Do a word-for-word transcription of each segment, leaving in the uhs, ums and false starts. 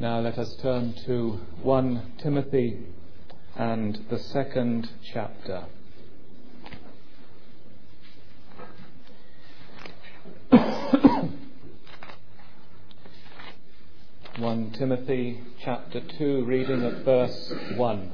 Now let us turn to First Timothy and the second chapter. First Timothy chapter two, reading at verse one.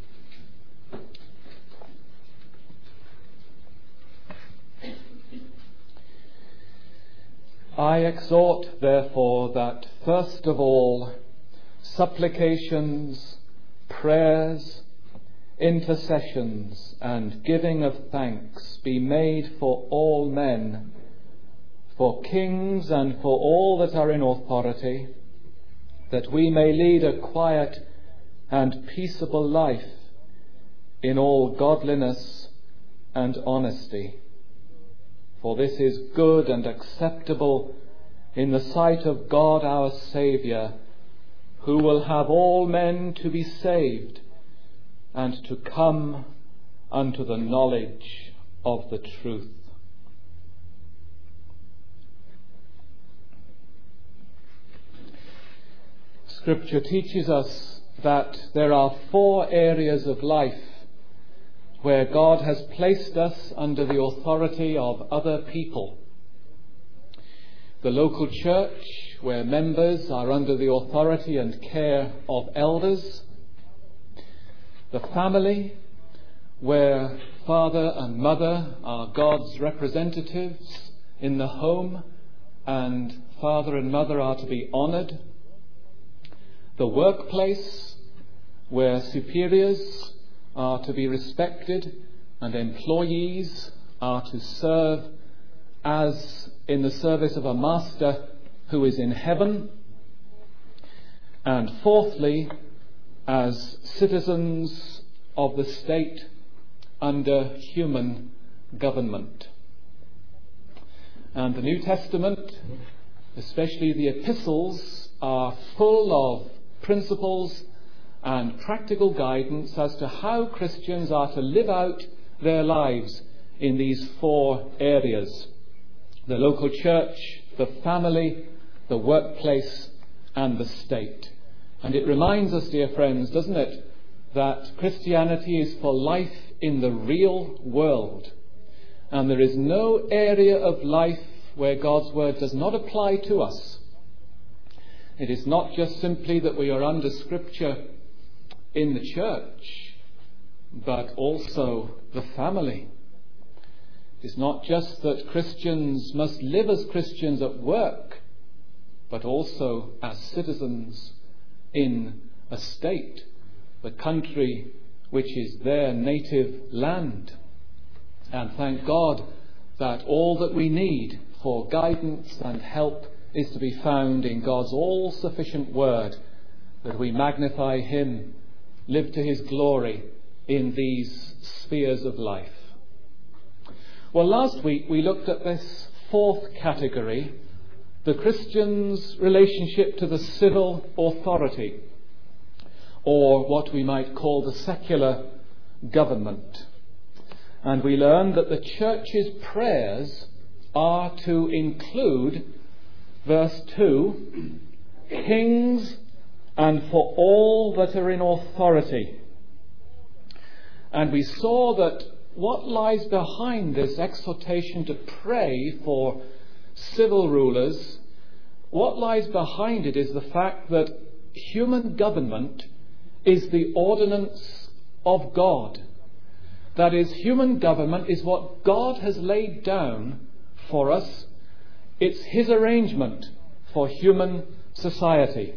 I exhort, therefore, that first of all, supplications, prayers, intercessions, and giving of thanks be made for all men, for kings and for all that are in authority, that we may lead a quiet and peaceable life in all godliness and honesty. For this is good and acceptable in the sight of God our Saviour, who will have all men to be saved and to come unto the knowledge of the truth. Scripture teaches us that there are four areas of life where God has placed us under the authority of other people. The local church, where members are under the authority and care of elders. The family, where father and mother are God's representatives in the home, and father and mother are to be honoured. The workplace, where superiors are to be respected and employees are to serve as in the service of a master who is in heaven. And fourthly, as citizens of the state under human government. And the New Testament, especially the epistles, are full of principles and practical guidance as to how Christians are to live out their lives in these four areas: the local church, the family, the workplace, and the state. And it reminds us, dear friends, doesn't it, that Christianity is for life in the real world. And there is no area of life where God's word does not apply to us. It is not just simply that we are under Scripture in the church, but also the family. It's not just that Christians must live as Christians at work, but also as citizens in a state, the country which is their native land. And thank God that all that we need for guidance and help is to be found in God's all-sufficient word, that we magnify Him, live to His glory in these spheres of life. Well, last week we looked at this fourth category, the Christian's relationship to the civil authority, or what we might call the secular government. And we learned that the church's prayers are to include, verse two, kings and for all that are in authority. And we saw that what lies behind this exhortation to pray for civil rulers, what lies behind it is the fact that human government is the ordinance of God. That is, human government is what God has laid down for us. It's His arrangement for human society.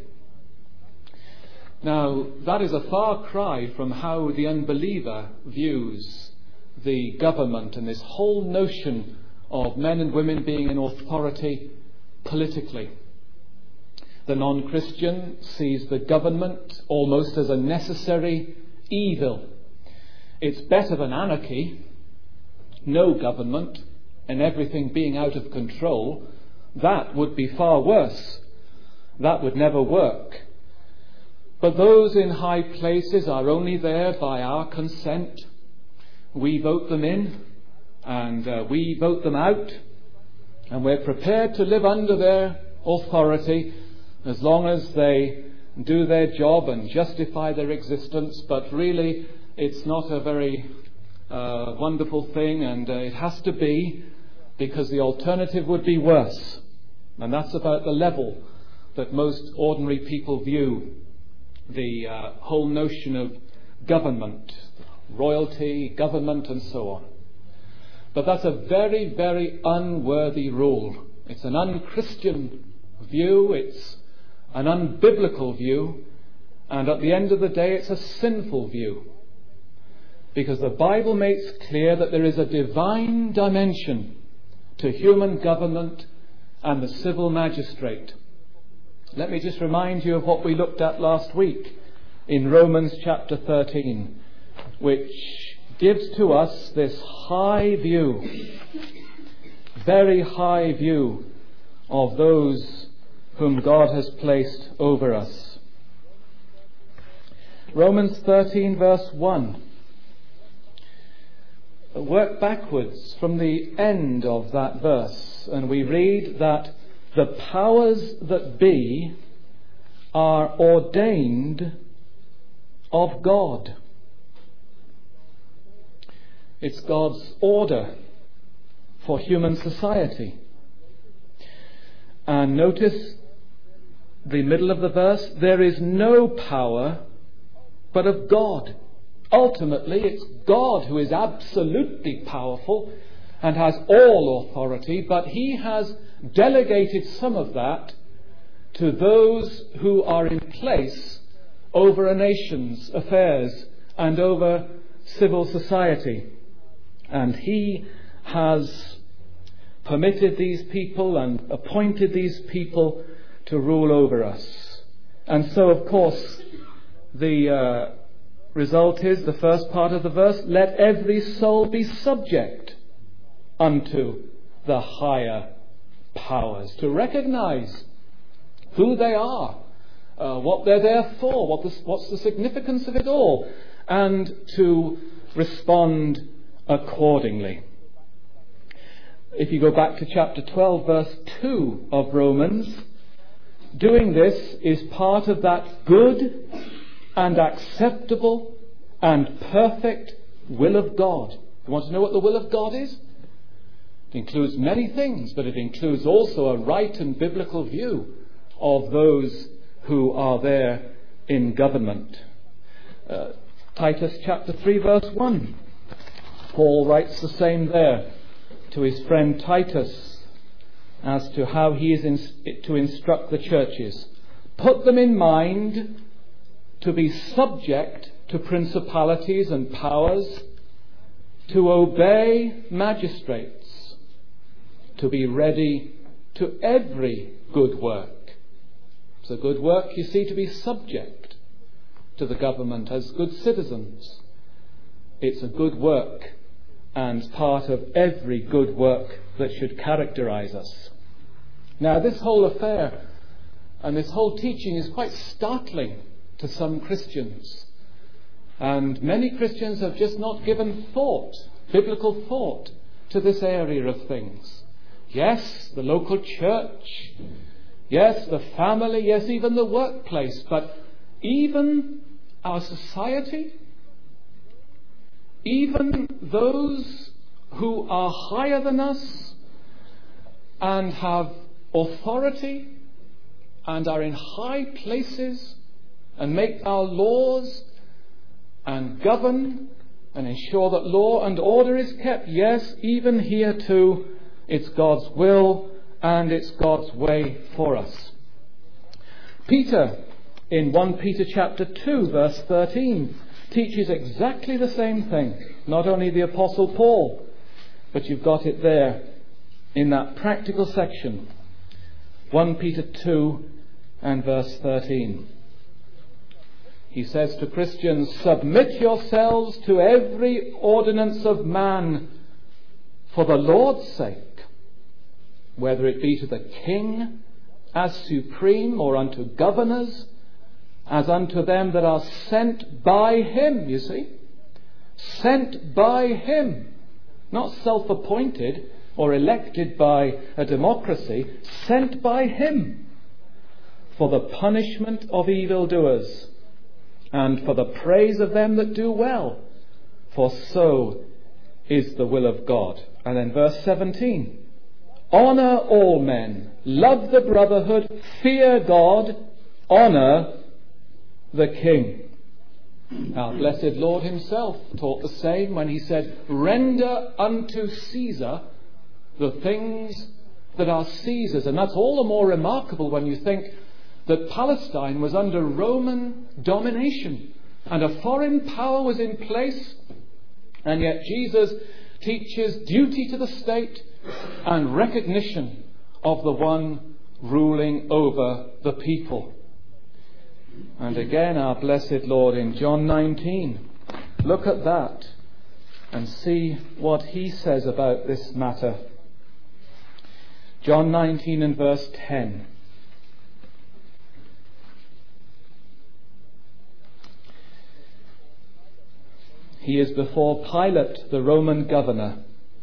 Now, that is a far cry from how the unbeliever views the government and this whole notion of men and women being in authority politically. The non-Christian sees the government almost as a necessary evil. It's better than anarchy, no government, and everything being out of control. That would be far worse. That would never work. But those in high places are only there by our consent. We vote them in, and uh, we vote them out, and we're prepared to live under their authority as long as they do their job and justify their existence, but really it's not a very uh, wonderful thing, and uh, it has to be, because the alternative would be worse. And that's about the level that most ordinary people view the uh, whole notion of government, royalty, government, and so on. But that's a very, very unworthy rule. It's an unchristian view, it's an unbiblical view, and at the end of the day it's a sinful view. Because the Bible makes clear that there is a divine dimension to human government and the civil magistrate. Let me just remind you of what we looked at last week in Romans chapter thirteen, which gives to us this high view, very high view of those whom God has placed over us. Romans thirteen verse one. Work backwards from the end of that verse, and we read that the powers that be are ordained of God. It's God's order for human society. And notice the middle of the verse, there is no power but of God. Ultimately, it's God who is absolutely powerful and has all authority, but He has delegated some of that to those who are in place over a nation's affairs and over civil society. And He has permitted these people and appointed these people to rule over us. And so, of course, the uh, result is, the first part of the verse, let every soul be subject unto the higher powers, to recognize who they are, uh, what they're there for, what the, what's the significance of it all, and to respond accordingly. If you go back to chapter twelve, verse two of Romans, doing this is part of that good and acceptable and perfect will of God. You want to know what the will of God is? It includes many things, but it includes also a right and biblical view of those who are there in government. Uh, Titus chapter three verse one. Paul writes the same there to his friend Titus as to how he is in, to instruct the churches. Put them in mind to be subject to principalities and powers, to obey magistrates, to be ready to every good work. It's a good work, you see, to be subject to the government as good citizens. It's a good work and part of every good work that should characterize us. Now, this whole affair and this whole teaching is quite startling to some Christians. And many Christians have just not given thought, biblical thought, to this area of things. Yes, the local church. Yes, the family. Yes, even the workplace. But even our society, even those who are higher than us and have authority and are in high places and make our laws and govern and ensure that law and order is kept. Yes, even here too, it's God's will and it's God's way for us. Peter, in First Peter chapter two, verse thirteen, teaches exactly the same thing. Not only the Apostle Paul, but you've got it there in that practical section. First Peter two and verse thirteen. He says to Christians, submit yourselves to every ordinance of man for the Lord's sake, whether it be to the king as supreme, or unto governors, as unto them that are sent by him, you see. Sent by him. Not self-appointed or elected by a democracy. Sent by him. for the punishment of evildoers, and for the praise of them that do well, for so is the will of God. And then verse seventeen, honour all men, love the brotherhood, fear God, honour the king. Our blessed Lord himself taught the same when he said, render unto Caesar the things that are Caesar's. And that's all the more remarkable when you think that Palestine was under Roman domination and a foreign power was in place, and yet Jesus teaches duty to the state and recognition of the one ruling over the people. And again, our blessed Lord in John nineteen, look at that and see what he says about this matter. John nineteen and verse ten. He is before Pilate, the Roman governor.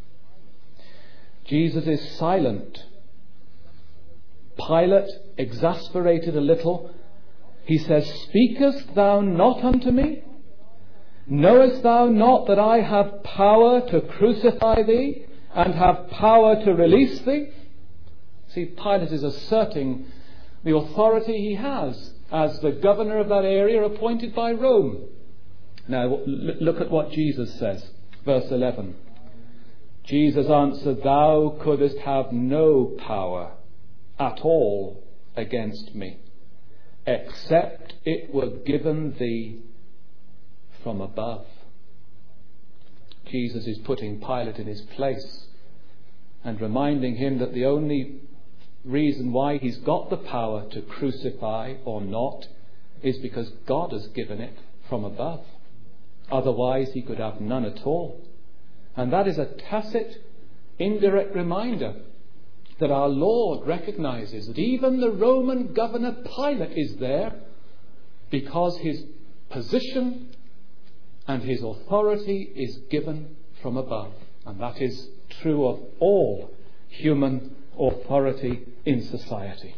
Jesus is silent. Pilate, exasperated a little, he says, speakest thou not unto me? Knowest thou not that I have power to crucify thee and have power to release thee? See, Pilate is asserting the authority he has as the governor of that area appointed by Rome. Now, look at what Jesus says. Verse eleven. Jesus answered, thou couldst have no power at all against me, except it were given thee from above. Jesus is putting Pilate in his place and reminding him that the only reason why he's got the power to crucify or not is because God has given it from above. Otherwise he could have none at all. And that is a tacit, indirect reminder that our Lord recognizes that even the Roman governor Pilate is there because his position and his authority is given from above. And that is true of all human authority in society.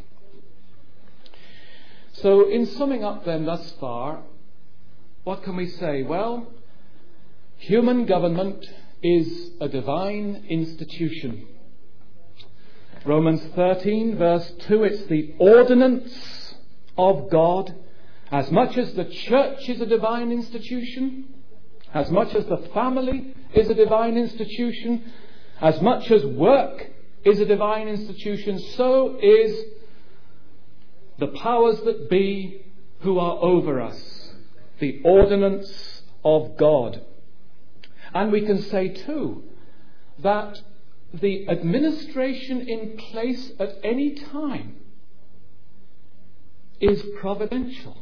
So in summing up then thus far, what can we say? Well, human government is a divine institution. Romans thirteen verse two, it's the ordinance of God. As much as the church is a divine institution, as much as the family is a divine institution, as much as work is a divine institution, so is the powers that be who are over us. The ordinance of God. And we can say too that the administration in place at any time is providential.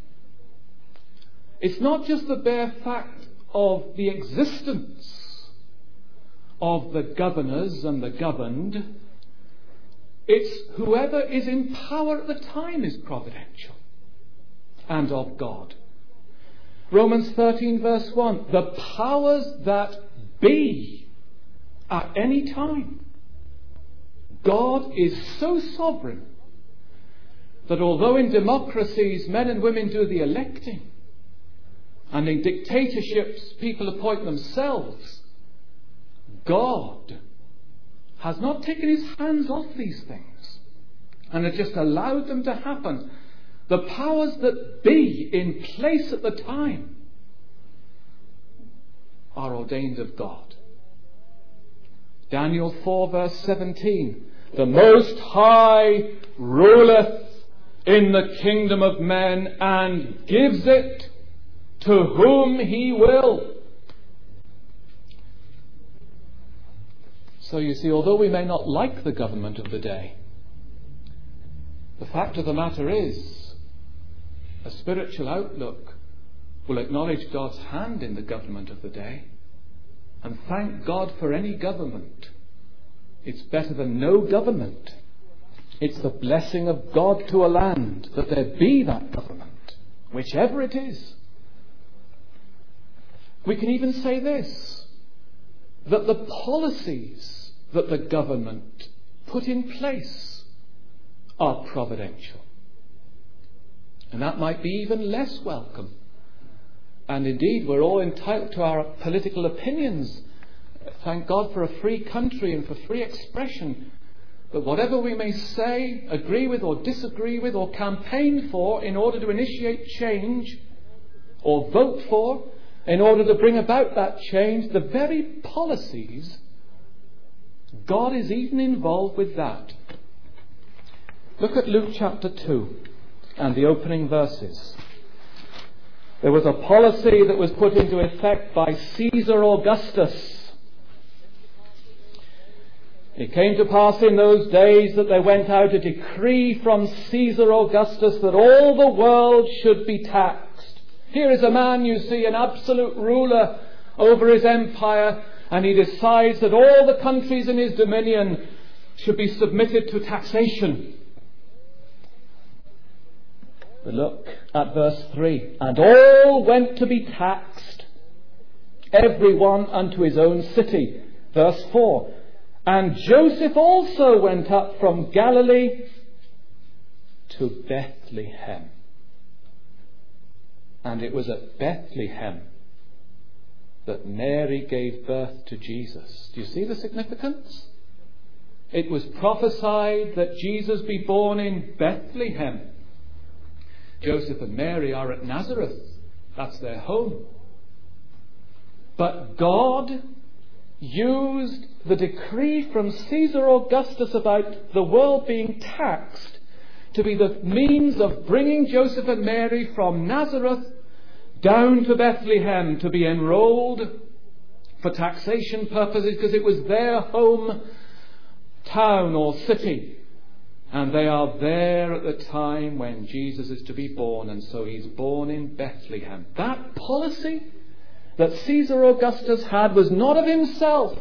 It's not just the bare fact of the existence of the governors and the governed. It's whoever is in power at the time is providential and of God. Romans thirteen verse one, the powers that be at any time. God is so sovereign that although in democracies men and women do the electing, and in dictatorships people appoint themselves, God has not taken his hands off these things and has just allowed them to happen. The powers that be in place at the time are ordained of God. Daniel four verse seventeen. The Most High ruleth in the kingdom of men and gives it to whom he will. So you see, although we may not like the government of the day, the fact of the matter is, a spiritual outlook will acknowledge God's hand in the government of the day and thank God for any government. It's better than no government. It's the blessing of God to a land that there be that government, whichever it is. We can even say this, that the policies that the government put in place are providential. And that might be even less welcome. And indeed, we're all entitled to our political opinions. Thank God for a free country and for free expression. But whatever we may say, agree with or disagree with or campaign for in order to initiate change, or vote for in order to bring about that change, the very policies, God is even involved with that. Look at Luke chapter two and the opening verses. There was a policy that was put into effect by Caesar Augustus. It came to pass in those days that there went out a decree from Caesar Augustus that all the world should be taxed. Here is a man, you see, an absolute ruler over his empire, and he decides that all the countries in his dominion should be submitted to taxation. But look at verse three. And all went to be taxed, every one unto his own city. Verse four. And Joseph also went up from Galilee to Bethlehem. And it was at Bethlehem that Mary gave birth to Jesus. Do you see the significance? It was prophesied that Jesus be born in Bethlehem. Joseph and Mary are at Nazareth. That's their home. But God used the decree from Caesar Augustus about the world being taxed to be the means of bringing Joseph and Mary from Nazareth down to Bethlehem to be enrolled for taxation purposes, because it was their home town or city. And they are there at the time when Jesus is to be born, and so he's born in Bethlehem. That policy that Caesar Augustus had was not of himself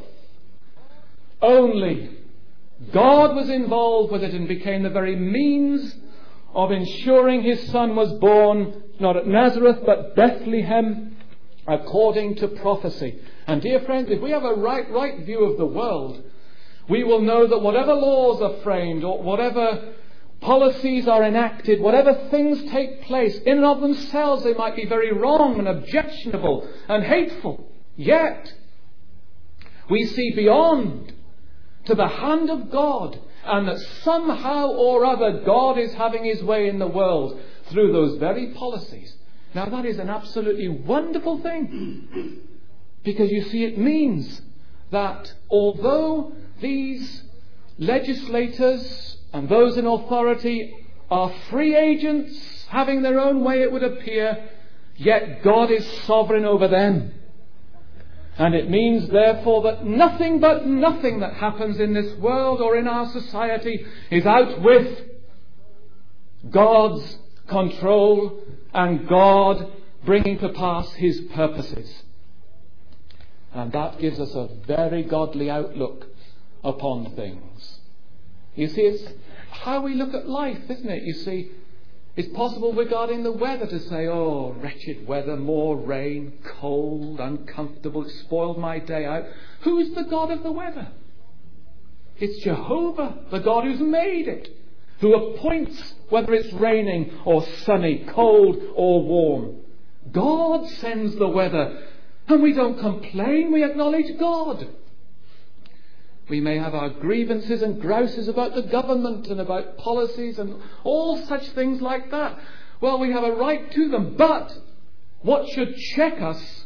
only. God was involved with it and became the very means of ensuring his son was born not at Nazareth but Bethlehem, according to prophecy. And dear friends, if we have a right, right view of the world, we will know that whatever laws are framed or whatever policies are enacted, whatever things take place, in and of themselves they might be very wrong and objectionable and hateful. Yet, we see beyond to the hand of God, and that somehow or other God is having his way in the world through those very policies. Now that is an absolutely wonderful thing, because you see, it means that although these legislators and those in authority are free agents having their own way, it would appear, yet God is sovereign over them. And it means therefore that nothing but nothing that happens in this world or in our society is out with God's control and God bringing to pass his purposes. And that gives us a very godly outlook upon things. You see, it's how we look at life, isn't it? You see, it's possible regarding the weather to say, oh, wretched weather, more rain, cold, uncomfortable, it spoiled my day out. Who is the God of the weather? It's Jehovah, the God who's made it, who appoints whether it's raining or sunny, cold or warm. God sends the weather, and we don't complain, we acknowledge God. We may have our grievances and grouses about the government and about policies and all such things like that. Well, we have a right to them. But what should check us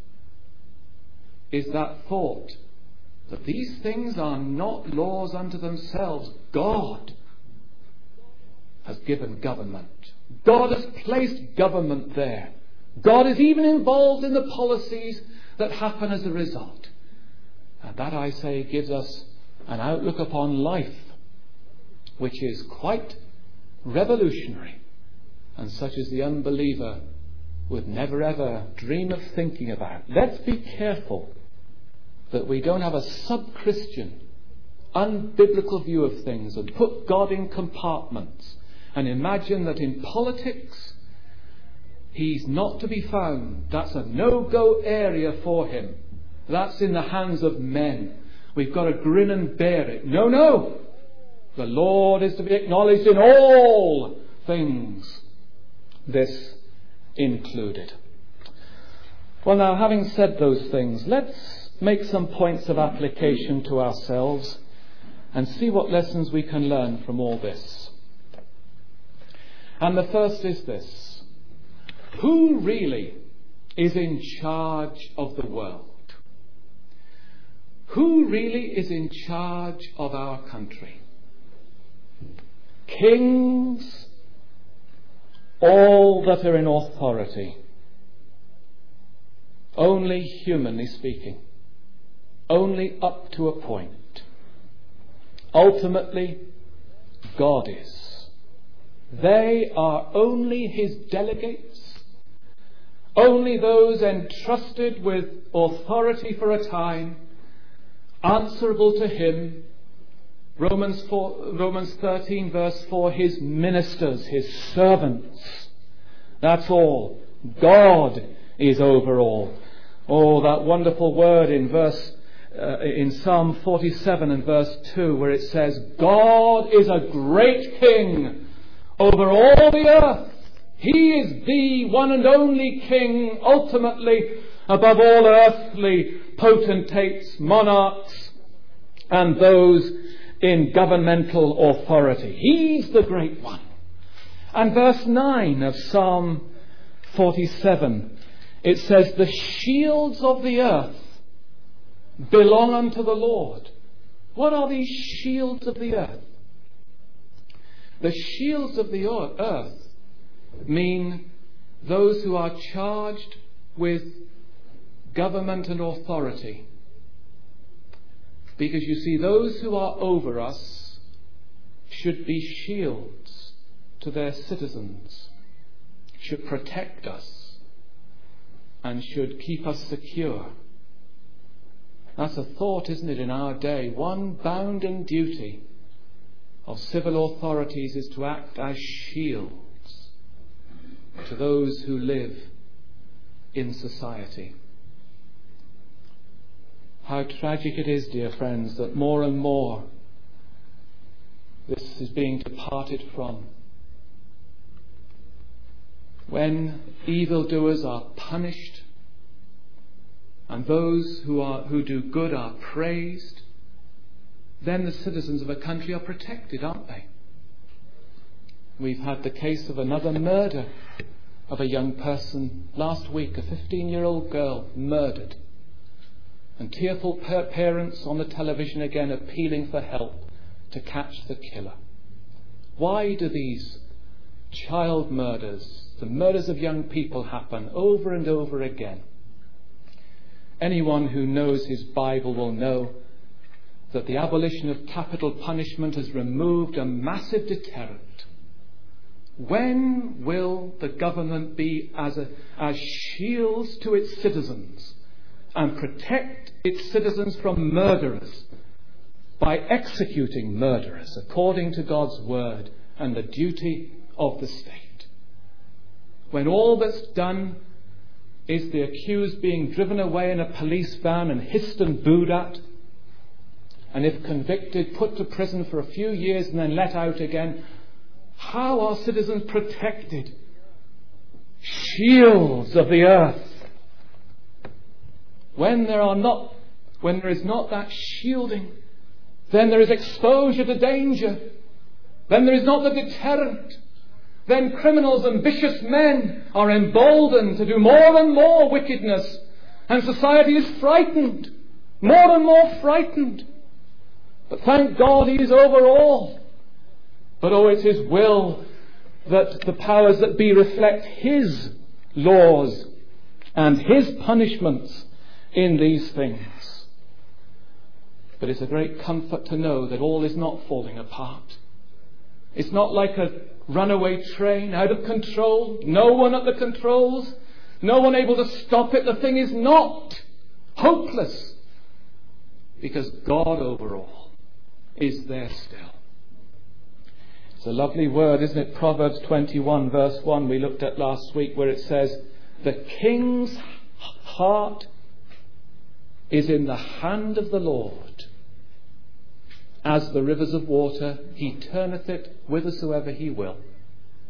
is that thought that these things are not laws unto themselves. God has given government. God has placed government there. God is even involved in the policies that happen as a result. And that, I say, gives us an outlook upon life which is quite revolutionary, and such as the unbeliever would never ever dream of thinking about. Let's be careful that we don't have a sub-Christian, unbiblical view of things and put God in compartments and imagine that in politics he's not to be found. That's a no-go area for him. That's in the hands of men. We've got to grin and bear it. No, no. The Lord is to be acknowledged in all things. this included. Well, now, having said those things, let's make some points of application to ourselves and see what lessons we can learn from all this. And the first is this: who really is in charge of the world? Who really is in charge of our country? Kings, all that are in authority? Only humanly speaking. Only up to a point. Ultimately, God is. They are only his delegates, only those entrusted with authority for a time, answerable to him. Romans four, Romans thirteen verse four, his ministers, his servants. That's all. God is over all. Oh, that wonderful word in verse uh, in Psalm forty-seven and verse two, where it says, God is a great king over all the earth. He is the one and only king, ultimately above all earthly potentates, monarchs, and those in governmental authority. He's the great one. And verse nine of Psalm forty-seven, it says, the shields of the earth belong unto the Lord. What are these shields of the earth? The shields of the earth mean those who are charged with government and authority. Because you see, those who are over us should be shields to their citizens, should protect us, and should keep us secure. That's a thought, isn't it, in our day? One bounden duty of civil authorities is to act as shields to those who live in society. How tragic it is, dear friends, that more and more this is being departed from. When evildoers are punished and those who are who do good are praised, then the citizens of a country are protected, aren't they? We've had the case of another murder of a young person last week, a fifteen-year-old girl murdered, and tearful parents on the television again appealing for help to catch the killer. Why do these child murders, the murders of young people, happen over and over again? Anyone who knows his Bible will know that the abolition of capital punishment has removed a massive deterrent. When will the government be as, a, as shields to its citizens and protect its citizens from murderers by executing murderers according to God's word and the duty of the state? When all that's done is the accused being driven away in a police van and hissed and booed at, and if convicted, put to prison for a few years and then let out again. How are citizens protected? Shields of the earth. When there are not, when there is not that shielding, then there is exposure to danger. Then there is not the deterrent. Then criminals and vicious men are emboldened to do more and more wickedness, and society is frightened, more and more frightened. But thank God he is over all. But oh, it's his will that the powers that be reflect his laws and his punishments in these things. But it's a great comfort to know that all is not falling apart. It's not like a runaway train out of control, no one at the controls, no one able to stop it. The thing is not hopeless, because God over all is there still. It's a lovely word, isn't it? Proverbs twenty-one verse one we looked at last week, where it says, the king's heart is in the hand of the Lord. As the rivers of water, he turneth it whithersoever he will.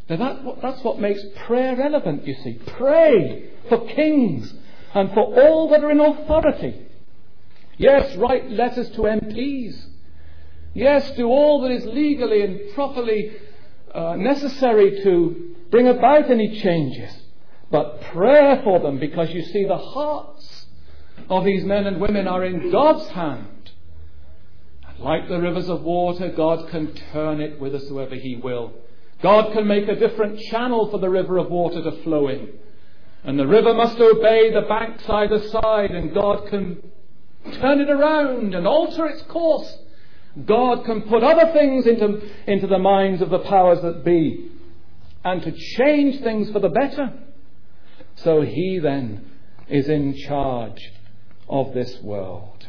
Now that, that's what makes prayer relevant, you see. Pray for kings and for all that are in authority. Yes, write letters to M Ps. Yes, do all that is legally and properly uh, necessary to bring about any changes. But pray for them, because you see the hearts of these men and women are in God's hand. And like the rivers of water, God can turn it whithersoever He will. God can make a different channel for the river of water to flow in. And the river must obey the banks either side, and God can turn it around and alter its course. God can put other things into, into the minds of the powers that be, and to change things for the better. So He then is in charge of this world.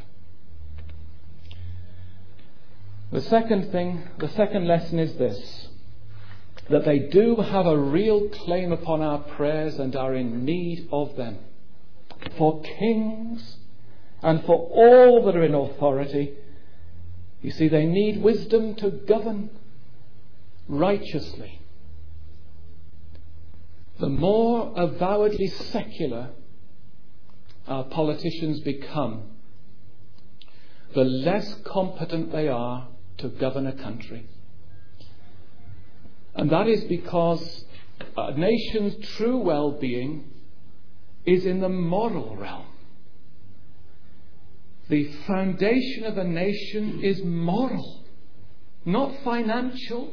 The second thing, the second lesson is this: that they do have a real claim upon our prayers and are in need of them. For kings and for all that are in authority, you see, they need wisdom to govern righteously. The more avowedly secular our politicians become, the less competent they are to govern a country. And that is because a nation's true well-being is in the moral realm. The foundation of a nation is moral, not financial,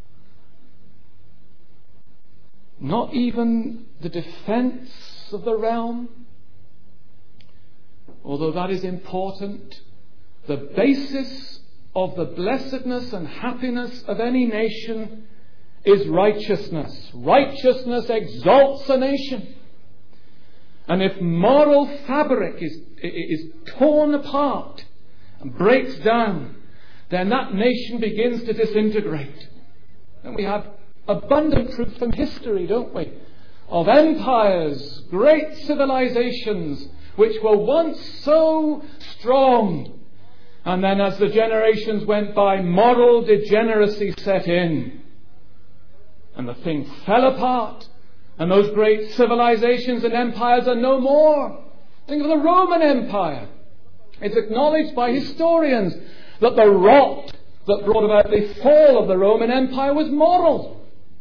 not even the defense of the realm, although that is important. The basis of the blessedness and happiness of any nation is righteousness. Righteousness exalts a nation. And if moral fabric is, is torn apart and breaks down, then that nation begins to disintegrate. And we have abundant proof from history, don't we, of empires, great civilizations, which were once so strong. And then as the generations went by, moral degeneracy set in. And the thing fell apart. And those great civilizations and empires are no more. Think of the Roman Empire. It's acknowledged by historians that the rot that brought about the fall of the Roman Empire was moral.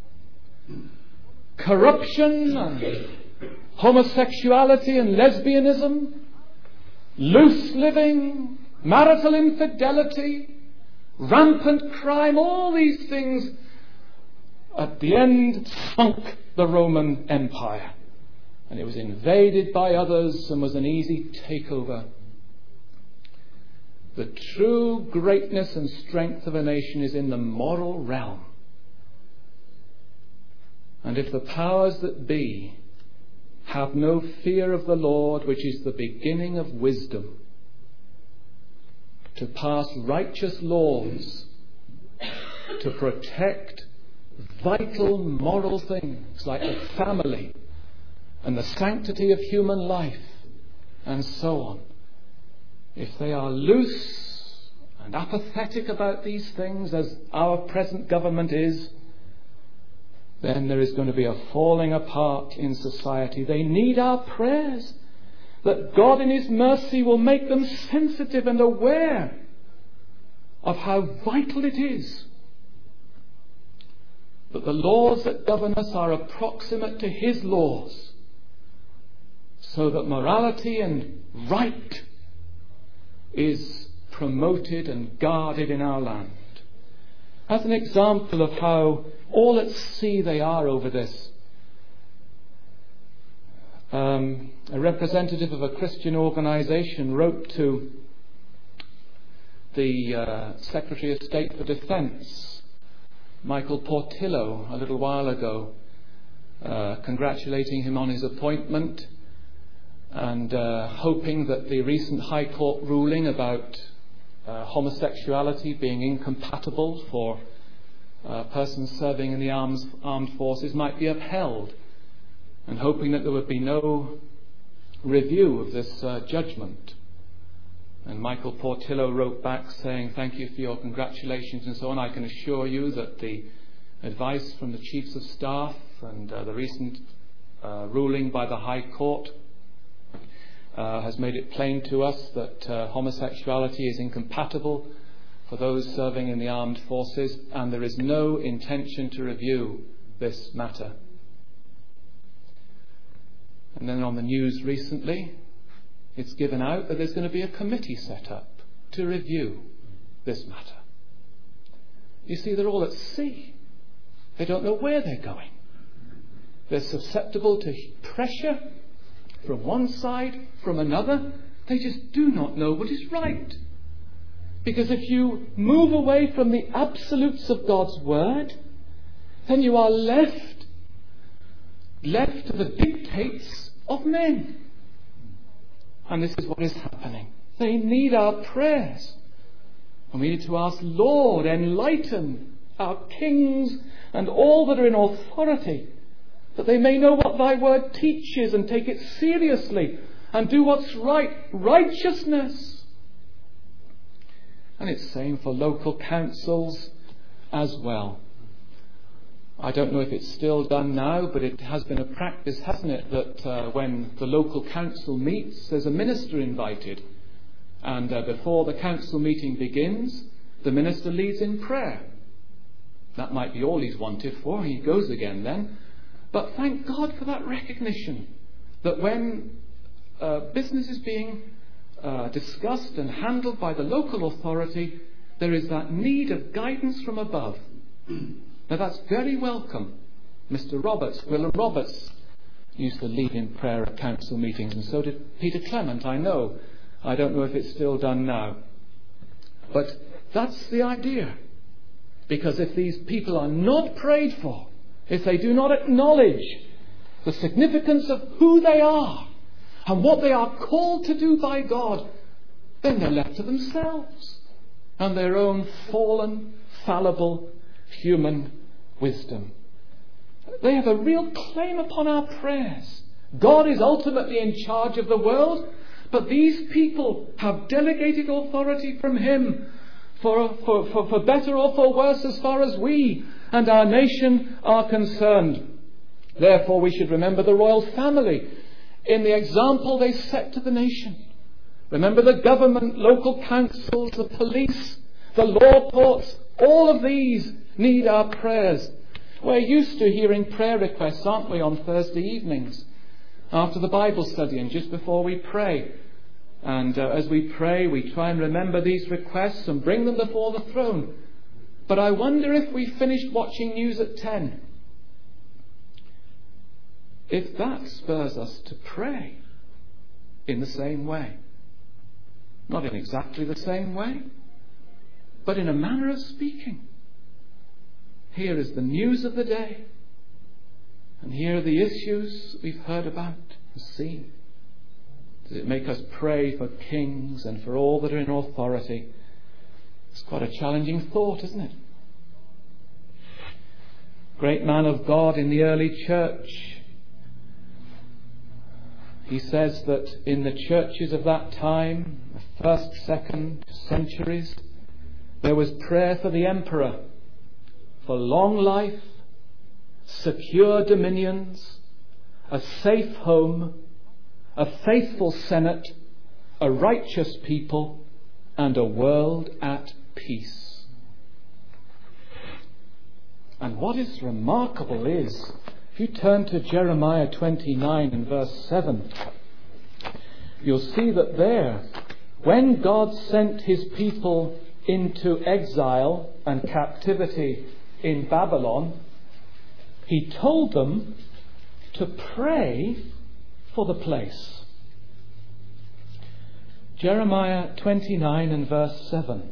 Corruption and homosexuality and lesbianism, loose living, marital infidelity, rampant crime, all these things at the end sunk the Roman Empire. And it was invaded by others and was an easy takeover. The true greatness and strength of a nation is in the moral realm. And if the powers that be have no fear of the Lord, which is the beginning of wisdom, to pass righteous laws, to protect vital moral things like the family and the sanctity of human life and so on, if they are loose and apathetic about these things, as our present government is, then there is going to be a falling apart in society. They need our prayers, that God in His mercy will make them sensitive and aware of how vital it is that the laws that govern us are approximate to His laws, so that morality and right is promoted and guarded in our land. As an example of how all at sea they are over this, um, a representative of a Christian organisation wrote to the uh, Secretary of State for Defence, Michael Portillo, a little while ago, uh, congratulating him on his appointment and uh, hoping that the recent High Court ruling about uh, homosexuality being incompatible for uh, persons serving in the arms, armed forces might be upheld, and hoping that there would be no review of this uh, judgment. And Michael Portillo wrote back saying, "Thank you for your congratulations and so on. I can assure you that the advice from the chiefs of staff and uh, the recent uh, ruling by the High Court uh, has made it plain to us that uh, homosexuality is incompatible for those serving in the armed forces, and there is no intention to review this matter. And then on the news recently, it's given out that there's going to be a committee set up to review this matter. You see, they're all at sea. They don't know where they're going. They're susceptible to pressure from one side, from another. They just do not know what is right. Because if you move away from the absolutes of God's word, then you are left, left to the dictates of men. And this is what is happening. They need our prayers. And we need to ask, Lord, enlighten our kings and all that are in authority, that they may know what thy word teaches and take it seriously and do what's right, righteousness. And it's same for local councils as well. I don't know if it's still done now, but it has been a practice, hasn't it, that uh, when the local council meets, there's a minister invited. And uh, before the council meeting begins, the minister leads in prayer. That might be all he's wanted for. He goes again then. But thank God for that recognition that when uh, business is being uh, discussed and handled by the local authority, there is that need of guidance from above. Now that's very welcome. Mister Roberts, Willem Roberts, used to lead in prayer at council meetings, and so did Peter Clement, I know. I don't know if it's still done now. But that's the idea. Because if these people are not prayed for, if they do not acknowledge the significance of who they are and what they are called to do by God, then they're left to themselves and their own fallen, fallible, human wisdom. They have a real claim upon our prayers. God is ultimately in charge of the world, but these people have delegated authority from Him for, for, for, for better or for worse as far as we and our nation are concerned. Therefore we should remember the royal family in the example they set to the nation. Remember the government, local councils, the police, the law courts, all of these need our prayers. We're used to hearing prayer requests, aren't we, on Thursday evenings after the Bible study and just before we pray. And uh, as we pray, we try and remember these requests and bring them before the throne. But I wonder if we finished watching news at ten, if that spurs us to pray in the same way. Not in exactly the same way, but in a manner of speaking. Here is the news of the day, and here are the issues we've heard about and seen. Does it make us pray for kings and for all that are in authority? It's quite a challenging thought, isn't it? Great man of God in the early church, he says that in the churches of that time, the first, second centuries, there was prayer for the emperor, for long life, secure dominions, a safe home, a faithful senate, a righteous people, and a world at peace. And what is remarkable is, if you turn to Jeremiah twenty-nine and verse seven, you'll see that there, when God sent His people into exile and captivity in Babylon, He told them to pray for the place. Jeremiah twenty-nine and verse seven.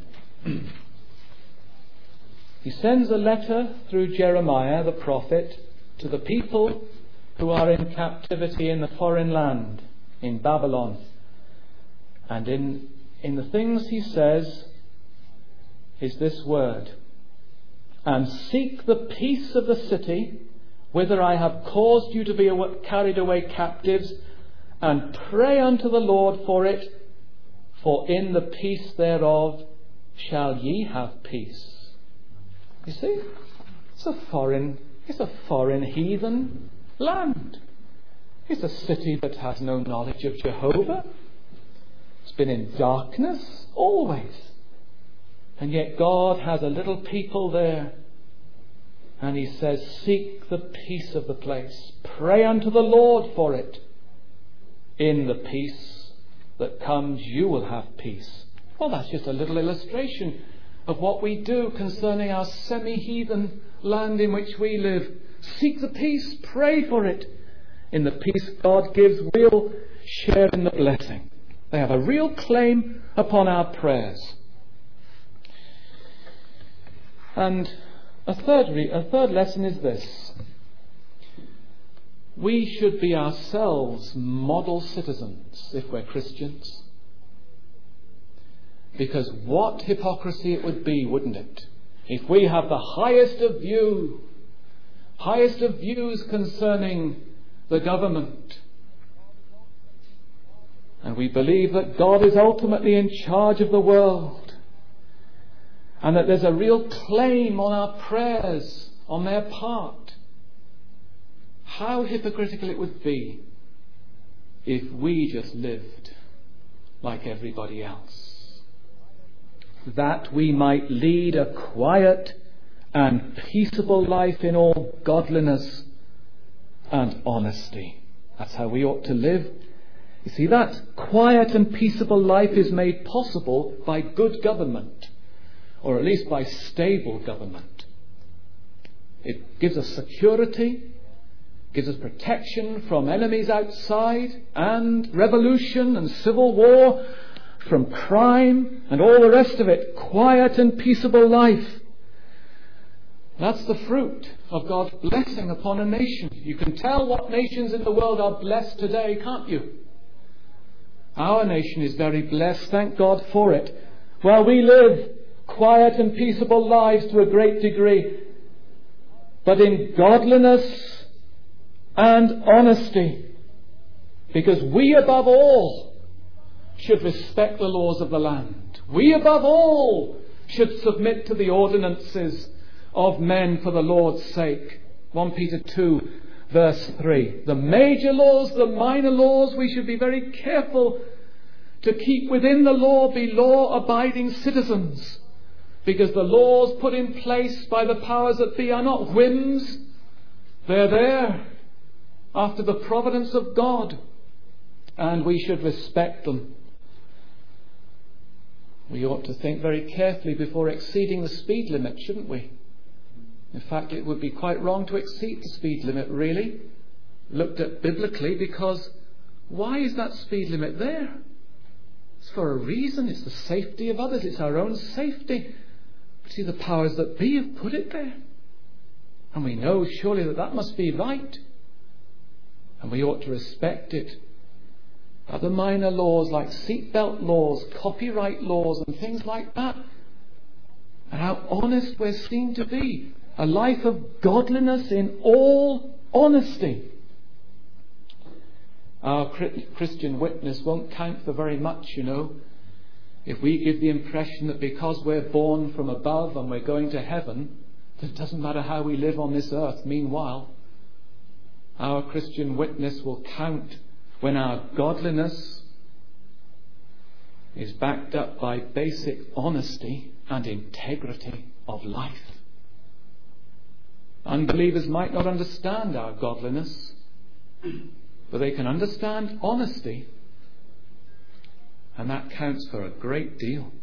He sends a letter through Jeremiah the prophet to the people who are in captivity in the foreign land, in Babylon. And in, in the things he says is this word: and seek the peace of the city, whither I have caused you to be carried away captives, and pray unto the Lord for it, for in the peace thereof shall ye have peace. You see? It's a foreign, it's a foreign heathen land. It's a city that has no knowledge of Jehovah. It's been in darkness always. And yet God has a little people there. And he says, seek the peace of the place. Pray unto the Lord for it. In the peace that comes, you will have peace. Well, that's just a little illustration of what we do concerning our semi-heathen land in which we live. Seek the peace. Pray for it. In the peace God gives, we'll share in the blessing. They have a real claim upon our prayers. And a third, re- a third lesson is this. We should be ourselves model citizens if we're Christians. Because what hypocrisy it would be, wouldn't it? If we have the highest of view, highest of views concerning the government, and we believe that God is ultimately in charge of the world, and that there's a real claim on our prayers on their part, how hypocritical it would be if we just lived like everybody else. That we might lead a quiet and peaceable life in all godliness and honesty. That's how we ought to live. You see, that quiet and peaceable life is made possible by good government, or at least by stable government. It gives us security, gives us protection from enemies outside, and revolution and civil war, from crime and all the rest of it. Quiet and peaceable life. That's the fruit of God's blessing upon a nation. You can tell what nations in the world are blessed today, can't you? Our nation is very blessed, thank God for it. Well, we live quiet and peaceable lives to a great degree, but in godliness and honesty, because we above all should respect the laws of the land. We above all should submit to the ordinances of men for the Lord's sake. First Peter two verse three. The major laws, the minor laws, we should be very careful to keep within the law, be law-abiding citizens. Because the laws put in place by the powers that be are not whims. They're there after the providence of God. And we should respect them. We ought to think very carefully before exceeding the speed limit, shouldn't we? In fact, it would be quite wrong to exceed the speed limit, really, looked at biblically, because why is that speed limit there? It's for a reason. It's the safety of others. It's our own safety. But see, the powers that be have put it there. And we know surely that that must be right. And we ought to respect it. Other minor laws like seatbelt laws, copyright laws and things like that. And how honest we're seen to be. A life of godliness in all honesty. Our Christian witness won't count for very much, you know, if we give the impression that because we're born from above and we're going to heaven, that it doesn't matter how we live on this earth. Meanwhile, our Christian witness will count when our godliness is backed up by basic honesty and integrity of life. Unbelievers might not understand our godliness, but they can understand honesty, and that counts for a great deal.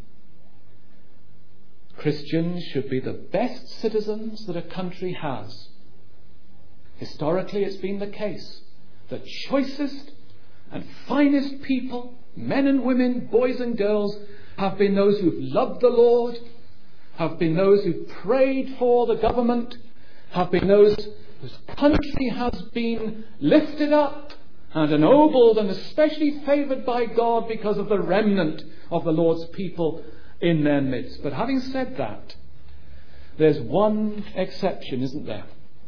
Christians should be the best citizens that a country has. Historically, it's been the case. The choicest and finest people, men and women, boys and girls, have been those who've loved the Lord, have been those who've prayed for the government, have been those whose country has been lifted up and ennobled and especially favoured by God because of the remnant of the Lord's people in their midst. But having said that, there's one exception, isn't there?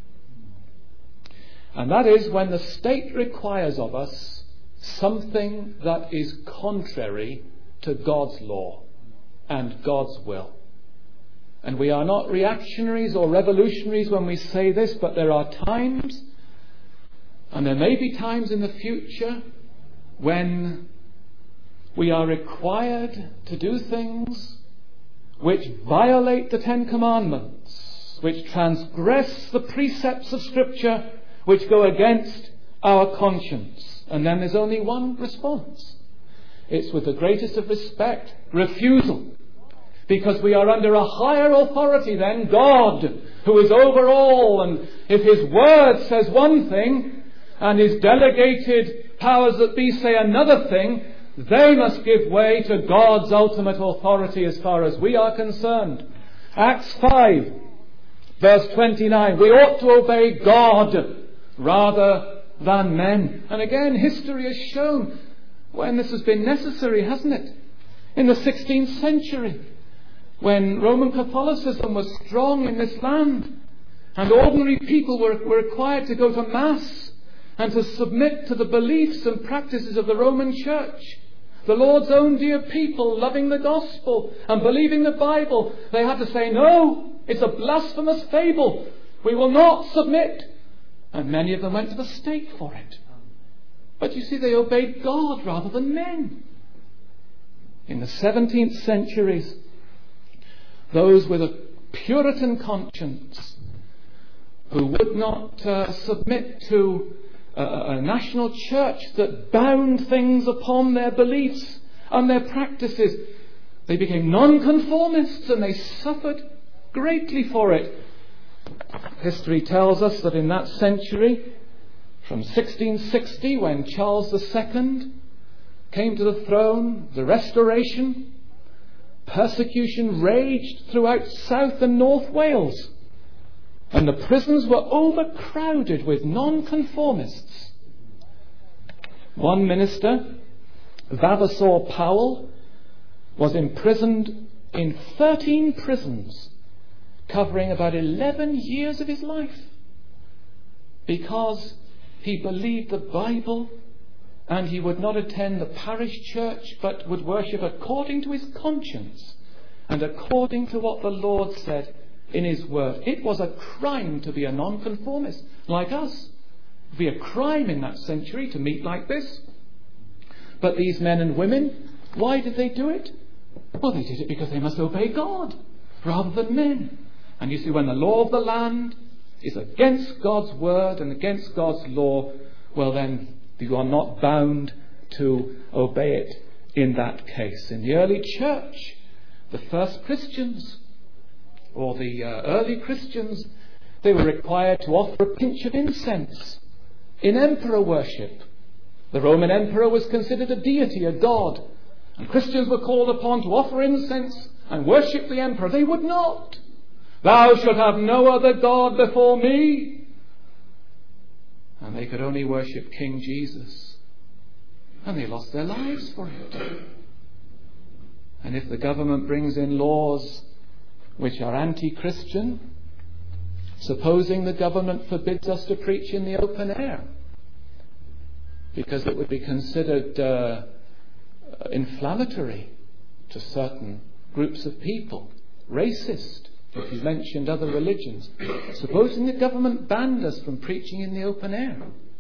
And that is when the state requires of us something that is contrary to God's law and God's will. And we are not reactionaries or revolutionaries when we say this, but there are times, and there may be times in the future, when we are required to do things which violate the Ten Commandments, which transgress the precepts of Scripture, which go against our conscience. And then there's only one response. It's with the greatest of respect, refusal. Because we are under a higher authority than God, who is over all. And if His Word says one thing, and His delegated powers that be say another thing, they must give way to God's ultimate authority as far as we are concerned. Acts five, verse twenty-nine. We ought to obey God rather than men. And again, history has shown when this has been necessary, hasn't it? In the sixteenth century, when Roman Catholicism was strong in this land, and ordinary people were, were required to go to Mass and to submit to the beliefs and practices of the Roman Church. The Lord's own dear people, loving the gospel and believing the Bible, they had to say, no, it's a blasphemous fable. We will not submit. And many of them went to the stake for it. But you see, they obeyed God rather than men. In the seventeenth centuries, those with a Puritan conscience who would not uh, submit to a, a national church that bound things upon their beliefs and their practices, they became nonconformists, and they suffered greatly for it. History tells us that in that century, from sixteen sixty, when Charles the Second came to the throne, the Restoration, persecution raged throughout South and North Wales, and the prisons were overcrowded with nonconformists. One minister, Vavasor Powell, was imprisoned in thirteen prisons, covering about eleven years of his life, because he believed the Bible and he would not attend the parish church, but would worship according to his conscience and according to what the Lord said in His Word. It was a crime to be a nonconformist like us. It would be a crime in that century to meet like this. But these men and women, why did they do it? Well, they did it because they must obey God rather than men. And you see, when the law of the land is against God's Word and against God's law, well then, you are not bound to obey it in that case. In the early church, the first Christians, or the uh, early Christians, they were required to offer a pinch of incense in emperor worship. The Roman emperor was considered a deity, a god, and Christians were called upon to offer incense and worship the emperor. They would not. Thou shalt have no other god before me. And they could only worship King Jesus. And they lost their lives for it. And if the government brings in laws which are anti-Christian, supposing the government forbids us to preach in the open air, because it would be considered uh, inflammatory to certain groups of people, racist, if you mentioned other religions. Supposing the government banned us from preaching in the open air.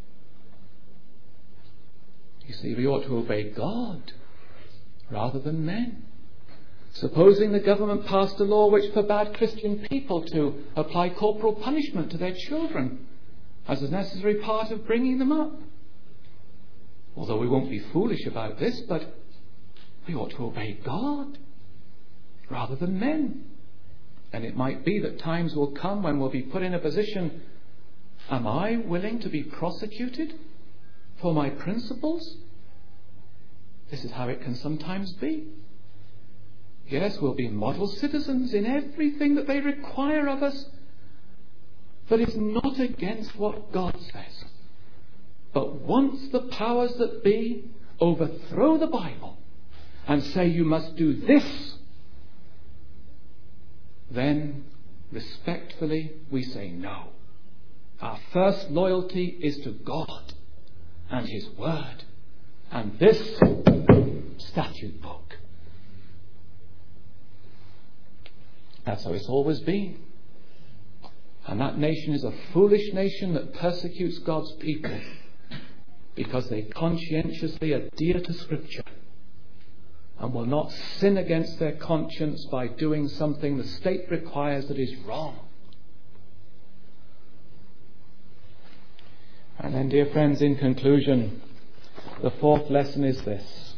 You see, we ought to obey God rather than men. Supposing the government passed a law which forbade Christian people to apply corporal punishment to their children as a necessary part of bringing them up. Although we won't be foolish about this, but we ought to obey God rather than men. And it might be that times will come when we'll be put in a position, am I willing to be prosecuted for my principles? This is how it can sometimes be. Yes, we'll be model citizens in everything that they require of us, but it's not against what God says. But once the powers that be overthrow the Bible and say you must do this, then respectfully we say no. Our first loyalty is to God and His Word and this statute book. That's how it's always been. And that nation is a foolish nation that persecutes God's people because they conscientiously adhere to Scripture and will not sin against their conscience by doing something the state requires that is wrong. And then, dear friends, in conclusion, the fourth lesson is this.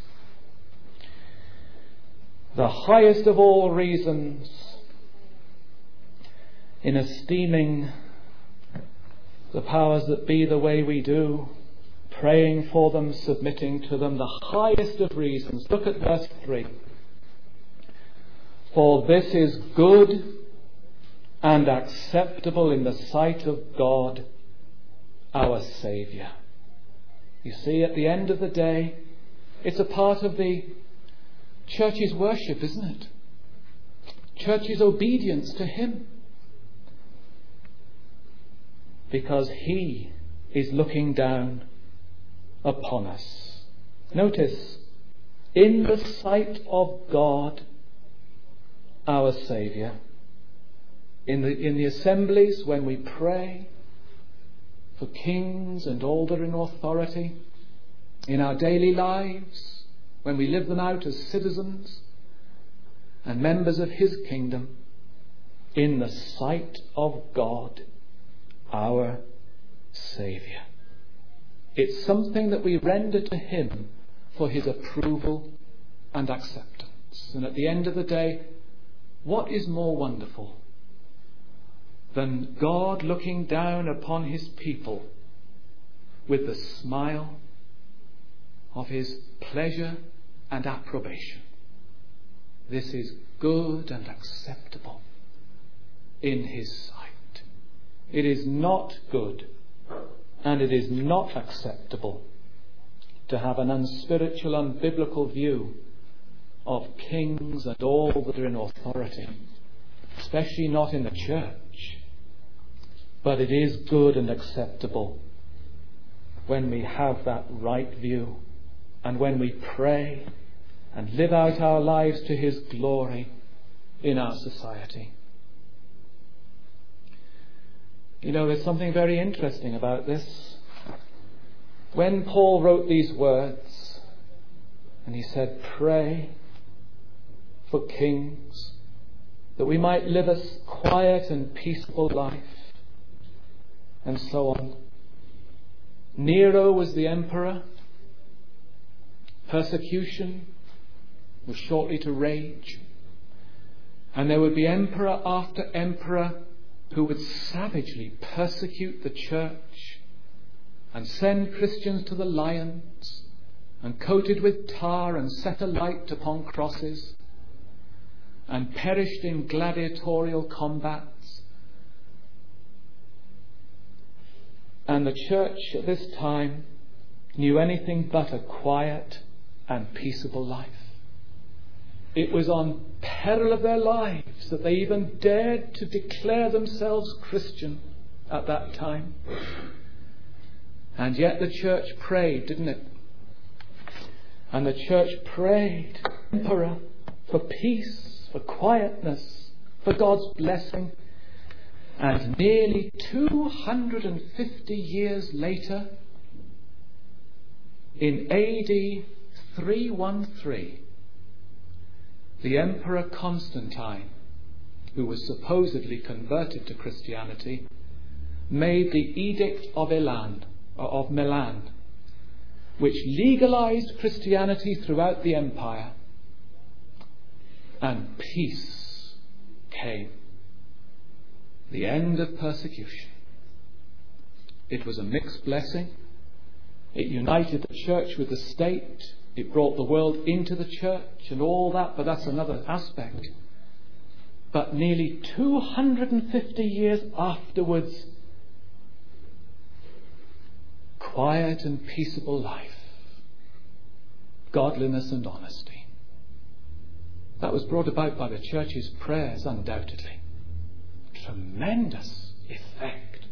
The highest of all reasons in esteeming the powers that be the way we do, praying for them, submitting to them, the highest of reasons. Look at verse three. For this is good and acceptable in the sight of God, our Saviour. You see, at the end of the day, it's a part of the church's worship, isn't it? Church's obedience to Him. Because He is looking down upon us. Notice, in the sight of God, our Saviour. In the, in the assemblies, when we pray for kings and all that are in authority, in our daily lives, when we live them out as citizens and members of His kingdom, in the sight of God, our Saviour. It's something that we render to Him for His approval and acceptance. And at the end of the day, what is more wonderful than God looking down upon His people with the smile of His pleasure and approbation? This is good and acceptable in His sight. It is not good and it is not acceptable to have an unspiritual, unbiblical view of kings and all that are in authority, especially not in the church. But it is good and acceptable when we have that right view and when we pray and live out our lives to His glory in our society. You know, there's something very interesting about this. When Paul wrote these words, and he said, pray for kings, that we might live a quiet and peaceable life, and so on. Nero was the emperor. Persecution was shortly to rage. And there would be emperor after emperor who would savagely persecute the church and send Christians to the lions and coated with tar and set alight upon crosses and perished in gladiatorial combats. And the church at this time knew anything but a quiet and peaceable life. It was on peril of their lives that they even dared to declare themselves Christian at that time. And yet the church prayed, didn't it? And the church prayed, Emperor, for peace, for quietness, for God's blessing. And nearly two hundred fifty years later, in A D three thirteen, the Emperor Constantine, who was supposedly converted to Christianity, made the Edict of Milan, of Milan, which legalized Christianity throughout the empire, and peace came. The end of persecution. It was a mixed blessing. It united the church with the state. It brought the world into the church and all that, but that's another aspect. But nearly two hundred fifty years afterwards, quiet and peaceable life, godliness and honesty. That was brought about by the church's prayers, undoubtedly. Tremendous effect.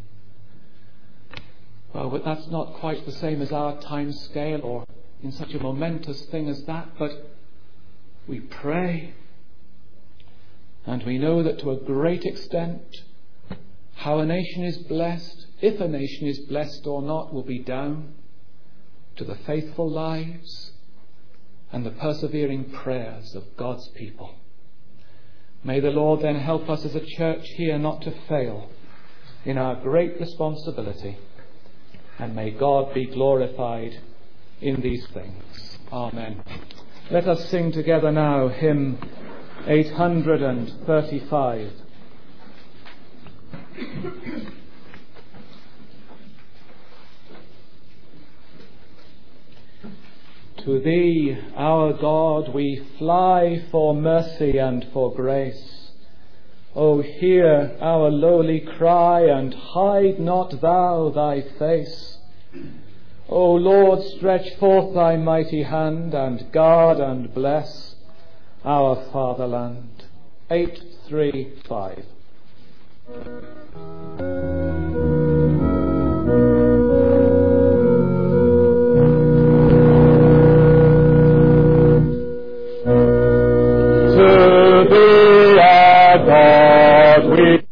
Well, but that's not quite the same as our time scale or in such a momentous thing as that, but we pray And we know that to a great extent, how a nation is blessed, if a nation is blessed or not, will be down to the faithful lives and the persevering prayers of God's people. May the Lord then help us as a church here not to fail in our great responsibility, and may God be glorified in these things. Amen. Let us sing together now hymn eight hundred thirty-five. To Thee, our God, we fly for mercy and for grace. O hear our lowly cry, and hide not Thou Thy face. O Lord, stretch forth Thy mighty hand, and guard and bless our fatherland. eight three five. To Thee, our God, we